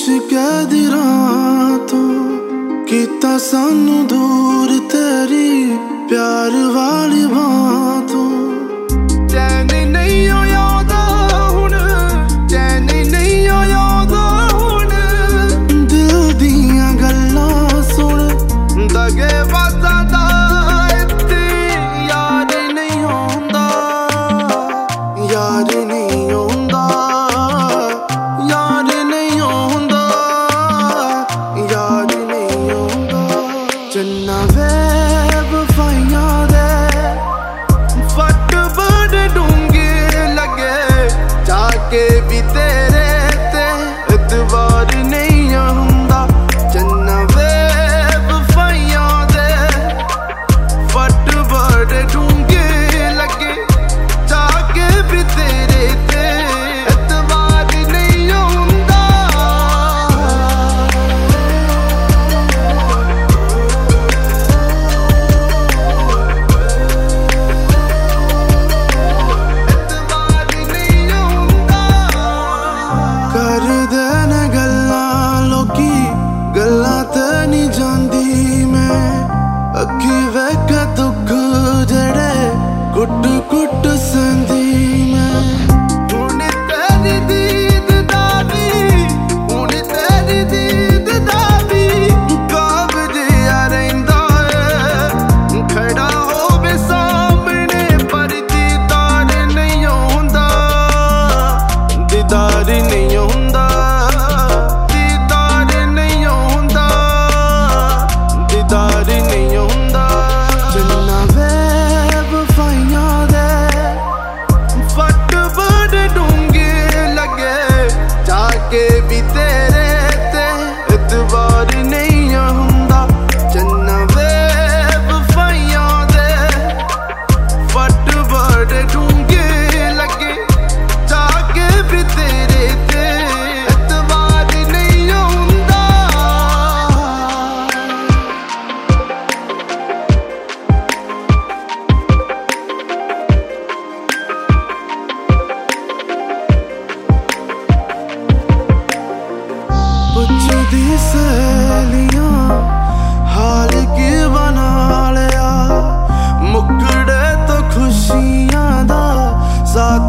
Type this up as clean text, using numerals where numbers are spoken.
कहदी रातों किता सानू दूर तेरी प्यार वाली बातों। चैन नहीं आदा हुण, चैन नहीं आदा हुण, दिल दियां गल्लां सुन दगे वादा दा इत्ते यार नहीं आंदा, यार नहीं आंदा, यार नहीं आंदा, यार नहीं आंदा। चन्ना वे वफाइयां दे फट बड़े डूंगे लगे, जाके भी तेरे ते एतबार नहीं आंदा। चन्ना वे वफाइयां दे फट बड़े डूंगे लगे, जाके भी तेरे ते एतबार नहीं आंदा। एतबार नहीं आंदा। कर देन गल्लां लोकी गल्लां ते नहीं जांदी मैं, अखी वेख दुख जेड़े कुट कुट संदी मैं। हुण तेरी दीद दा वी, हुण तेरी दीद दा वी काबज आ रहिंदा है, खड़ा होवे सामने पर दीदार नहीं आंदा, दीदार नहीं आंदा, दीदार नहीं आंदा, दीदार नहीं आंदा। चन्ना वे वफाइयां दे फट बड़े डूंगे लगे, जाके भी तेरे ते एतबार नहीं आंदा। चन्ना वे वफाइयां दे फट बड़े डूंगे लगे, जाके भी तेरे ते एतबार नहीं आंदा। पुछदी सहेलियां हाल की बना लिया, मुकड़े तो खुशियां दा साथ